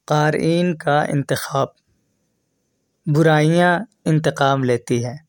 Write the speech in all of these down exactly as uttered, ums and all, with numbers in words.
قارئین کا انتخاب۔ برائیاں انتقام لیتی ہیں۔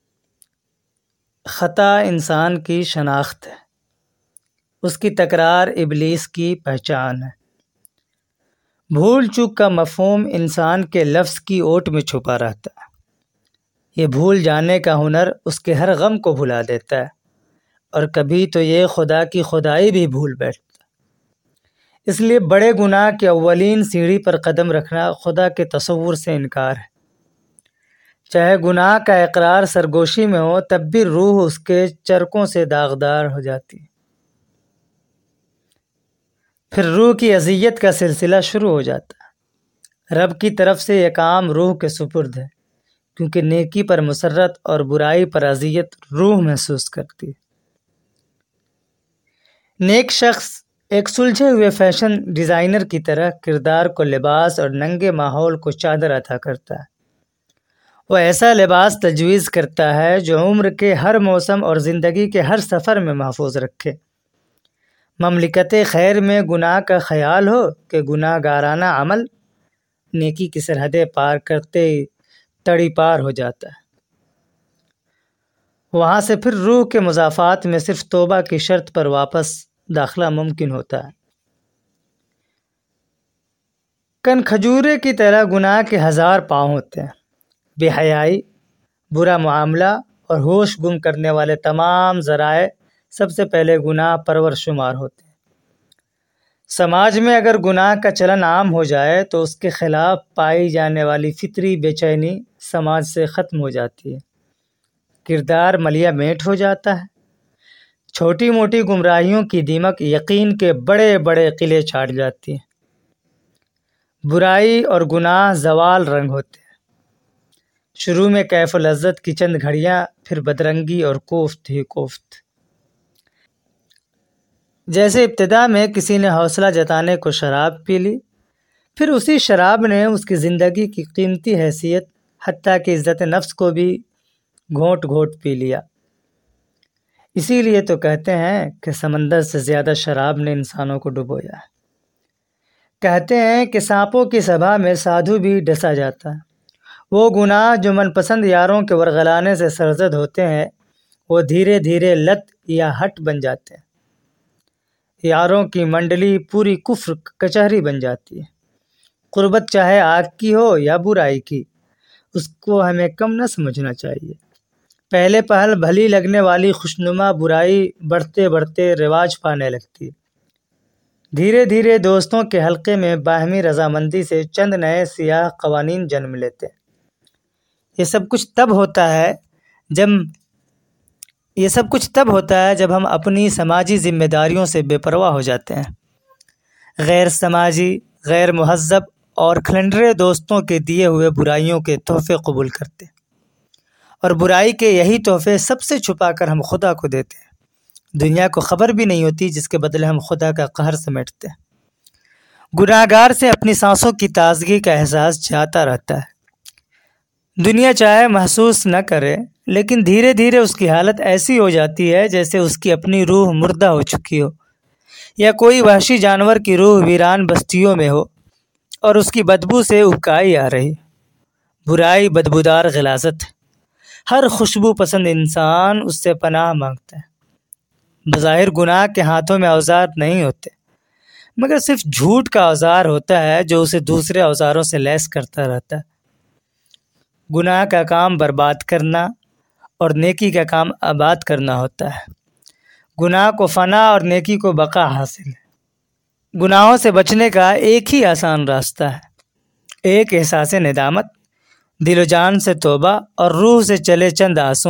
خطا انسان کی شناخت ہے، اس کی تکرار ابلیس کی پہچان ہے۔ بھول چوک کا مفہوم انسان کے لفظ کی اوٹ میں چھپا رہتا ہے۔ یہ بھول جانے کا ہنر اس کے ہر غم کو بھلا دیتا ہے، اور کبھی تو یہ خدا کی خدائی بھی بھول بیٹھتا ہے۔ اس لیے بڑے گناہ کے اولین سیڑھی پر قدم رکھنا خدا کے تصور سے انکار ہے۔ چاہے گناہ کا اقرار سرگوشی میں ہو، تب بھی روح اس کے چرکوں سے داغدار ہو جاتی ہے۔ پھر روح کی اذیت کا سلسلہ شروع ہو جاتا ہے۔ رب کی طرف سے یہ کام روح کے سپرد ہے، کیونکہ نیکی پر مسرت اور برائی پر اذیت روح محسوس کرتی ہے۔ نیک شخص ایک سلجھے ہوئے فیشن ڈیزائنر کی طرح کردار کو لباس اور ننگے ماحول کو چادر عطا کرتا ہے۔ وہ ایسا لباس تجویز کرتا ہے جو عمر کے ہر موسم اور زندگی کے ہر سفر میں محفوظ رکھے۔ مملکت خیر میں گناہ کا خیال ہو کہ گناہ گارانہ عمل نیکی کی سرحدیں پار کرتے ہی تڑی پار ہو جاتا ہے۔ وہاں سے پھر روح کے مضافات میں صرف توبہ کی شرط پر واپس داخلہ ممکن ہوتا ہے۔ کن کھجورے کی طرح گناہ کے ہزار پاؤں ہوتے ہیں۔ بے حیائی، برا معاملہ اور ہوش گم کرنے والے تمام ذرائع سب سے پہلے گناہ پرور شمار ہوتے ہیں۔ سماج میں اگر گناہ کا چلن عام ہو جائے تو اس کے خلاف پائی جانے والی فطری بے چینی سماج سے ختم ہو جاتی ہے۔ کردار ملیا میٹ ہو جاتا ہے۔ چھوٹی موٹی گمراہیوں کی دیمک یقین کے بڑے بڑے قلعے چھاڑ جاتی ہے۔ برائی اور گناہ زوال رنگ ہوتے ہیں۔ شروع میں کیف و لذت کی چند گھڑیاں، پھر بدرنگی اور کوفت ہی کوفت۔ جیسے ابتدا میں کسی نے حوصلہ جتانے کو شراب پی لی، پھر اسی شراب نے اس کی زندگی کی قیمتی حیثیت حتیٰ کہ عزت نفس کو بھی گھونٹ گھونٹ پی لیا۔ اسی لیے تو کہتے ہیں کہ سمندر سے زیادہ شراب نے انسانوں کو ڈبویا ہے۔ کہتے ہیں کہ سانپوں کی سبھا میں سادھو بھی ڈسا جاتا ہے۔ وہ گناہ جو من پسند یاروں کے ورغلانے سے سرزد ہوتے ہیں، وہ دھیرے دھیرے لت یا ہٹ بن جاتے ہیں۔ یاروں کی منڈلی پوری کفر کچہری بن جاتی ہے۔ قربت چاہے آگ کی ہو یا برائی کی، اس کو ہمیں کم نہ سمجھنا چاہیے۔ پہلے پہل بھلی لگنے والی خوشنما برائی بڑھتے بڑھتے رواج پانے لگتی ہے۔ دھیرے دھیرے دوستوں کے حلقے میں باہمی رضامندی سے چند نئے سیاہ قوانین جنم لیتے ہیں۔ یہ سب کچھ تب ہوتا ہے جب یہ سب کچھ تب ہوتا ہے جب ہم اپنی سماجی ذمہ داریوں سے بے پرواہ ہو جاتے ہیں۔ غیر سماجی، غیر مہذب اور کھلنڈرے دوستوں کے دیے ہوئے برائیوں کے تحفے قبول کرتے ہیں، اور برائی کے یہی تحفے سب سے چھپا کر ہم خدا کو دیتے ہیں۔ دنیا کو خبر بھی نہیں ہوتی جس کے بدلے ہم خدا کا قہر سمیٹتے ہیں۔ گناہ گار سے اپنی سانسوں کی تازگی کا احساس جاتا رہتا ہے۔ دنیا چاہے محسوس نہ کرے، لیکن دھیرے دھیرے اس کی حالت ایسی ہو جاتی ہے جیسے اس کی اپنی روح مردہ ہو چکی ہو، یا کوئی وحشی جانور کی روح ویران بستیوں میں ہو اور اس کی بدبو سے اکائی آ رہی۔ برائی بدبودار غلاظت ہے۔ ہر خوشبو پسند انسان اس سے پناہ مانگتا ہے۔ بظاہر گناہ کے ہاتھوں میں اوزار نہیں ہوتے، مگر صرف جھوٹ کا اوزار ہوتا ہے جو اسے دوسرے اوزاروں سے لیس کرتا رہتا ہے۔ گناہ کا کام برباد کرنا اور نیکی کا کام آباد کرنا ہوتا ہے۔ گناہ کو فنا اور نیکی کو بقا حاصل ہے۔ گناہوں سے بچنے کا ایک ہی آسان راستہ ہے، ایک احساس ندامت، دل و جان سے توبہ اور روح سے چلے چند آنسو۔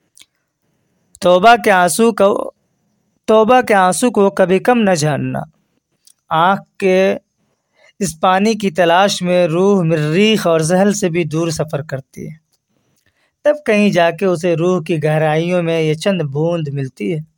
توبہ کے آنسو کو توبہ کے آنسو کو کبھی کم نہ جاننا۔ آنکھ کے اس پانی کی تلاش میں روح مریخ اور زحل سے بھی دور سفر کرتی ہے، تب کہیں جا کے اسے روح کی گہرائیوں میں یہ چند بوند ملتی ہے۔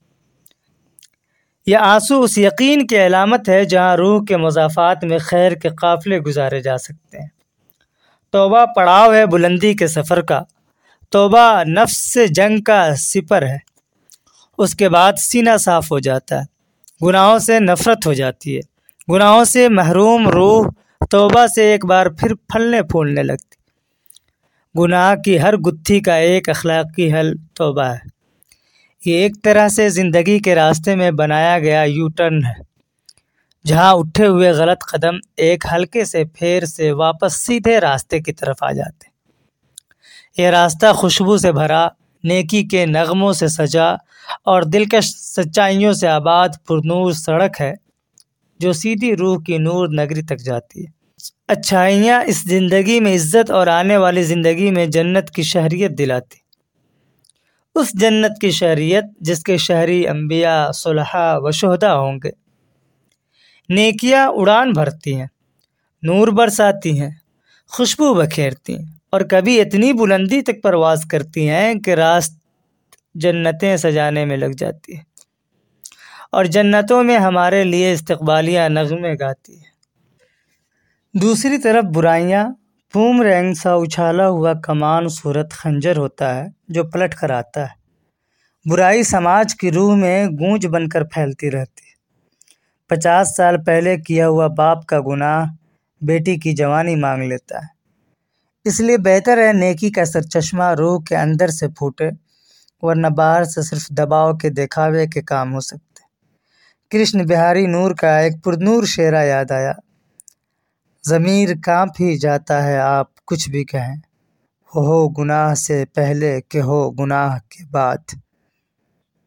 یہ آنسو اس یقین کی علامت ہے جہاں روح کے مضافات میں خیر کے قافلے گزارے جا سکتے ہیں۔ توبہ پڑاؤ ہے بلندی کے سفر کا، توبہ نفس سے جنگ کا سپر ہے۔ اس کے بعد سینہ صاف ہو جاتا ہے، گناہوں سے نفرت ہو جاتی ہے۔ گناہوں سے محروم روح توبہ سے ایک بار پھر پھلنے پھولنے لگتی۔ گناہ کی ہر گتھی کا ایک اخلاقی حل توبہ ہے۔ یہ ایک طرح سے زندگی کے راستے میں بنایا گیا یو ٹرن ہے، جہاں اٹھے ہوئے غلط قدم ایک ہلکے سے پھیر سے واپس سیدھے راستے کی طرف آ جاتے۔ یہ راستہ خوشبو سے بھرا، نیکی کے نغموں سے سجا اور دلکش سچائیوں سے آباد پرنور سڑک ہے جو سیدھی روح کی نور نگری تک جاتی ہے۔ اچھائیاں اس زندگی میں عزت اور آنے والی زندگی میں جنت کی شہریت دلاتی، اس جنت کی شہریت جس کے شہری انبیاء، صلحاء و شہداء ہوں گے۔ نیکیاں اڑان بھرتی ہیں، نور برساتی ہیں، خوشبو بکھیرتی ہیں اور کبھی اتنی بلندی تک پرواز کرتی ہیں کہ راست جنتیں سجانے میں لگ جاتی ہیں اور جنتوں میں ہمارے لیے استقبالیہ نغمے گاتی ہیں۔ دوسری طرف برائیاں بوم رینگ سا اچھالا ہوا کمان صورت خنجر ہوتا ہے جو پلٹ کر آتا ہے۔ برائی سماج کی روح میں گونج بن کر پھیلتی رہتی ہے۔ پچاس سال پہلے کیا ہوا باپ کا گناہ بیٹی کی جوانی مانگ لیتا ہے۔ اس لیے بہتر ہے نیکی کا سرچشمہ روح کے اندر سے پھوٹے، ورنہ باہر سے صرف دباؤ کے دکھاوے کے کام ہو سکتے۔ کرشن بہاری نور کا ایک پرنور شعرہ یاد آیا: ضمیر کانپ ہی جاتا ہے آپ کچھ بھی کہیں، ہو گناہ سے پہلے کہ ہو گناہ کے بعد۔